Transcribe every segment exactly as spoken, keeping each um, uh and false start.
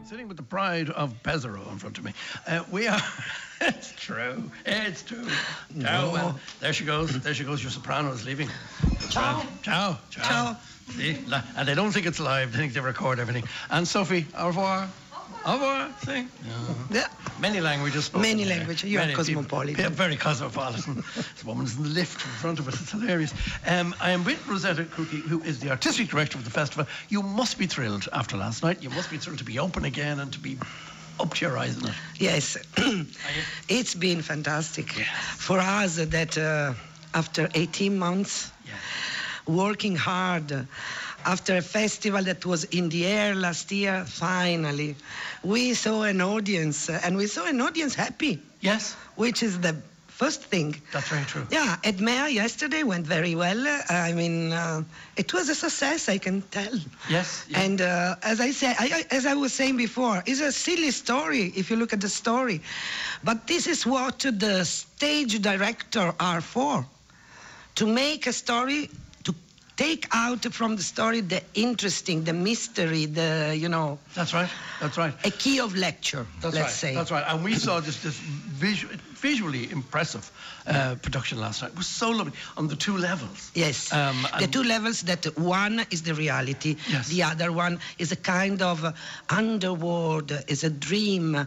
I'm sitting with the pride of Pesaro in front of me. Uh, we are. It's true. It's true. No. Ciao. Well, there she goes. There she goes. Your soprano is leaving. Ciao. Ciao. Ciao. Ciao. See? And they don't think it's live. They think they record everything. And Sophie, au revoir. Au revoir. See? Yeah. Many languages spoken. Many there. languages. You are Many cosmopolitan. people- Yeah, very cosmopolitan. This woman's in the lift in front of us. It's hilarious. Um, I am with Rosetta Cookie, who is the artistic director of the festival. You must be thrilled after last night. You must be thrilled to be open again and to be up to your eyes in it. Yes. It's been fantastic. Yes. For us that uh, after eighteen months, Yeah. working hard, after a festival that was in the air last year, finally, we saw an audience, uh, and we saw an audience happy, Yes, which is the first thing. that's very true. Yeah, at M E A yesterday went very well. Uh, I mean, uh, it was a success, I can tell. Yes. yeah. And uh, as I said, I, I, as I was saying before, it's a silly story if you look at the story, but this is what the stage director are for, to make a story, to take out from the story the interesting, the mystery, the you know, That's right. That's right. a key of lecture. That's let's right. say. That's right. And we saw this this visual, visually impressive uh, production last night. It was so lovely on the two levels. Yes, Um, the and- two levels, that one is the reality, Yes. the other one is a kind of uh, underworld, uh, is a dream.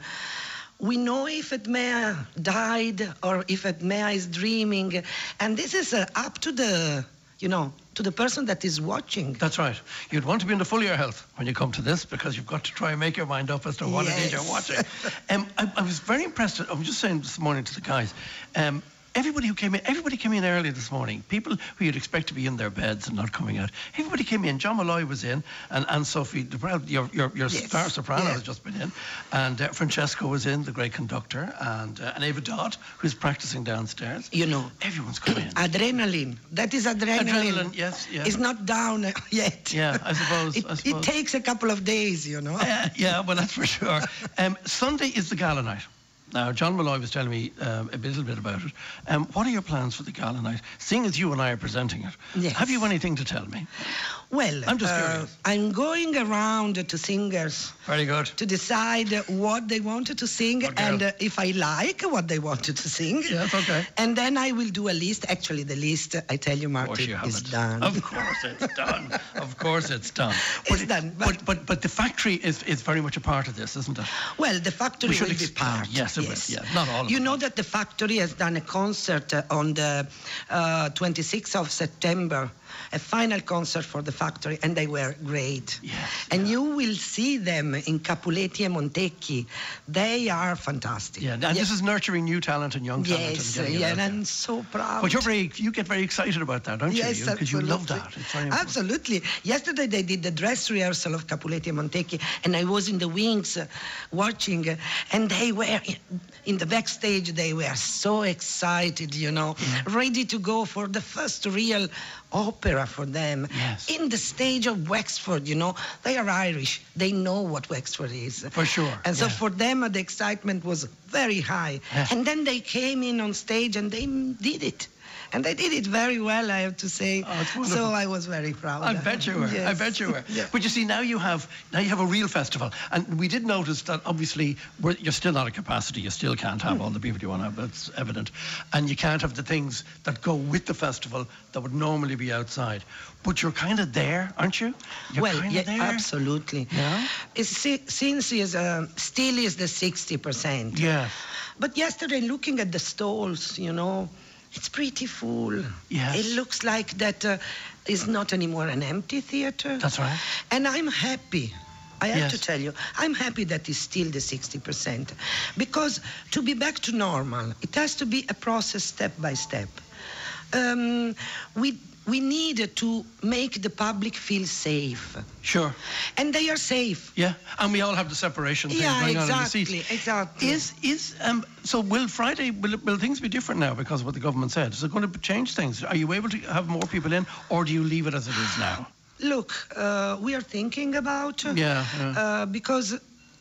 We know if Edmea died or if Edmea is dreaming, and this is uh, up to the, you know, to the person that is watching. That's right. You'd want to be in the full of your health when you come to this, because you've got to try and make your mind up as to what it is you're Yes. watching. um, I, I was very impressed. I was just saying this morning to the guys, um, everybody who came in, everybody came in early this morning. People who you'd expect to be in their beds and not coming out. Everybody came in. John Malloy was in, and Anne Sophie, the, your, your, your Yes. star soprano Yeah. has just been in, and uh, Francesco was in, the great conductor, and, uh, and Ava Dodd, who's practicing downstairs. You know, Everyone's come in. adrenaline. That is adrenaline. Adrenaline, yes, yeah. It's not down uh, yet. Yeah, I suppose. It, I it suppose. takes a couple of days, you know. Uh, yeah, well, that's for sure. Um, Sunday is the gala night. Now, John Malloy was telling me um, a little bit about it. Um, what are your plans for the gala night? Seeing as you and I are presenting it, Yes. have you anything to tell me? Well, I'm just uh, curious. I'm going around to singers Very good. to decide what they wanted to sing Good girl. and uh, if I like what they wanted to sing. Yes, okay. And then I will do a list. Actually, the list, I tell you, Of course Martin, you is haven't. done. Of course it's done. Of course it's done. It's it- done, But, but- but, but the factory is, is very much a part of this, isn't it? Well, the factory We should will be explain. part. Yes, it will. Yeah, not all of You it. know that the factory has done a concert uh, on the uh, twenty-sixth of September, a final concert for the factory, and they were great. Yes, And yeah. you will see them in Capuletti and Montecchi. They are fantastic. Yeah, and Yes. this is nurturing new talent and young talent. Yes, and getting it yeah, out and there. I'm so proud. But you're very, you get very excited about that, don't Yes, you? Because you love absolutely. that. It's very important. Absolutely. Yesterday they did the dress rehearsal of Capuletti and Montecchi, and I was in the wings uh, watching, uh, and they were in, in the backstage. They were so excited, you know, ready to go for the first real opera for them. Yes. In the stage of Wexford, you know, they are Irish. They know what Wexford is. For sure, And so yeah. for them, uh, the excitement was very high. Yeah. And then they came in on stage and they did it. And they did it very well, I have to say. Oh, it's wonderful. So I was very proud. I bet you were. I Yes. bet you were. Yeah. But you see, now you have now you have a real festival, and we did notice that obviously we're, you're still not at capacity. You still can't have all the people you want to have. That's evident, and you can't have the things that go with the festival that would normally be outside. But you're kind of there, aren't you? You're Well, kind yeah, of there. absolutely. Yeah? It's, si- since is uh, still is the sixty percent. Yeah. But yesterday, looking at the stalls, you know, it's pretty full. Yes. It looks like that uh, is not anymore an empty theater. That's right. And I'm happy. I have Yes. to tell you, I'm happy that it's still the sixty percent. Because to be back to normal, it has to be a process step by step. Um, we, we need to make the public feel safe. Sure. And they are safe. Yeah. And we all have the separation thing Yeah, going on in the exactly, seats. exactly. Is is um so will Friday will, will things be different now because of what the government said? Is it going to change things? Are you able to have more people in, or do you leave it as it is now? Look, uh, we are thinking about, uh, Yeah, yeah. Uh, because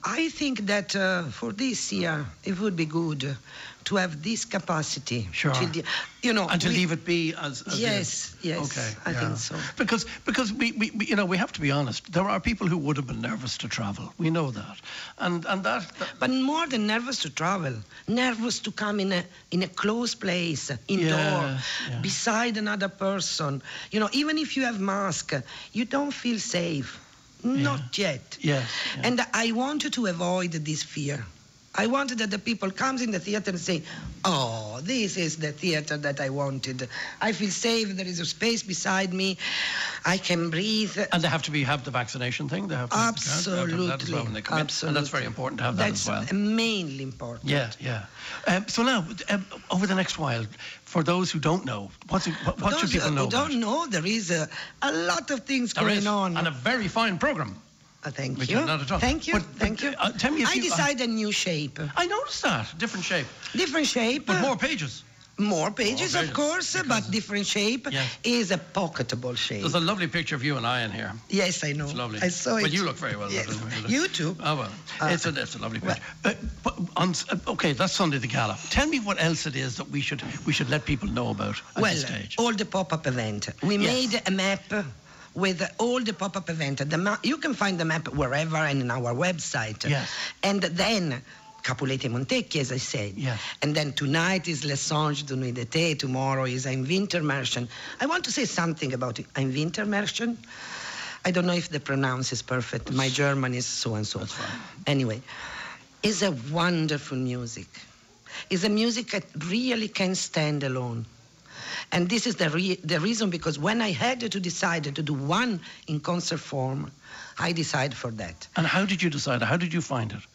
I think that uh, for this year, it would be good to have this capacity. Sure. To de- you know, And to we- leave it be as, as Yes, is. yes, Okay, I yeah. think so. Because because we, we, we you know we have to be honest. There are people who would have been nervous to travel. We know that, and and that. that But more than nervous to travel, nervous to come in a in a closed place, indoor, Yes, yeah. beside another person. You know, even if you have mask, you don't feel safe. Not yet. Yes, yeah. And I wanted to avoid this fear. I wanted that the people comes in the theater and say, "Oh, this is the theater that I wanted. I feel safe. There is a space beside me. I can breathe." And they have to be have the vaccination thing. They have to have the card. They have to have that as well when they come in. Absolutely. And that's very important to have that That's as well. mainly important. Yeah, yeah. Um, so now, um, over the next while, for those who don't know, what's it, what, what should Those people know who about? don't know, there is a, a lot of things There going is, on. and a very fine program. Uh, thank Which you. is not at all. Thank you. But- thank but, you. uh, tell me if I you- uh, decided a new shape. I noticed that different shape, Different shape. but uh, more pages. more pages, More of pages, course, uh, because- but different shape Yes. is a pocketable shape. There's a lovely picture of you and I in here. Yes, I know. It's lovely. I saw it. But you look very well. Yes. Lovely. You too. Oh well, Uh, it's a it's a lovely well- picture. Uh, but on, s- uh, okay, that's Sunday the Gala. Tell me what else it is that we should we should let people know about at Well, this stage. all the pop-up event. We Yes. made a map with all the pop-up event. The ma- you can find the map wherever and in our website. Yes. And then Capuleti Montecchi, as I said. Yes. And then tonight is Les Songes de Nuit d'été. Tomorrow is Ein Wintermärchen. I want to say something about Ein Wintermärchen. I don't know if the pronounce is perfect. My German is so and so. That's fine. Anyway, it's a wonderful music. It's a music that really can stand alone. And this is the, re- the reason, because when I had to decide to do one in concert form, I decided for that. And how did you decide? How did you find it?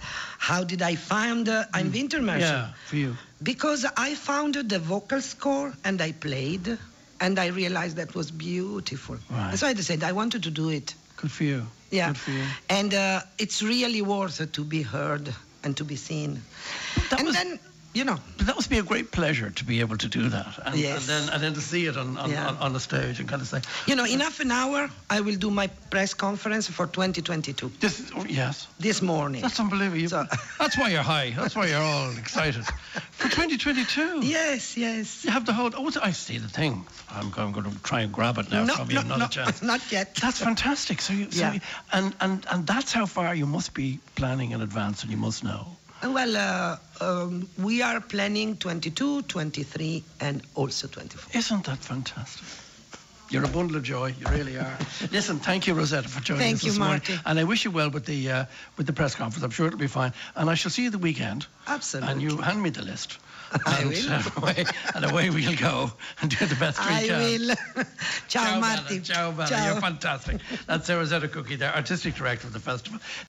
How did I find uh, Ein Wintermärchen? Yeah, for you. Because I found the vocal score and I played, and I realized that was beautiful. Right. So I decided I wanted to do it. Good for you. Yeah. Good for you. And uh, it's really worth it to be heard and to be seen. That and was- then, you know, But that must be a great pleasure to be able to do that, and, Yes. and then and then to see it on on, Yeah. on, on the stage and kind of say, you know, in half an hour, I will do my press conference for twenty twenty-two. this is, oh, yes, This morning. that's unbelievable. You- So- that's why you're high. That's why you're all excited for twenty twenty-two. Yes, yes. You have the whole. Oh, I see the thing. I'm, I'm going to try and grab it now no, from no, you another no, chance. not yet. That's fantastic. So you, so Yeah. you, and and and that's how far you must be planning in advance, and you must know. Well, uh, um, we are planning twenty-two, twenty-three, and also twenty-four. Isn't that fantastic? You're a bundle of joy. You really are. Listen, thank you, Rosetta, for joining Thank us you, this morning. Marty. And I wish you well with the uh, with the press conference. I'm sure it'll be fine. And I shall see you the weekend. Absolutely. And you hand me the list. I and, will. uh, away, and away we'll go and do the best we I can. will. Ciao, Ciao, Marti. Bella. Ciao, Bella. Ciao. You're fantastic. That's Rosetta Cookie, the artistic director of the festival.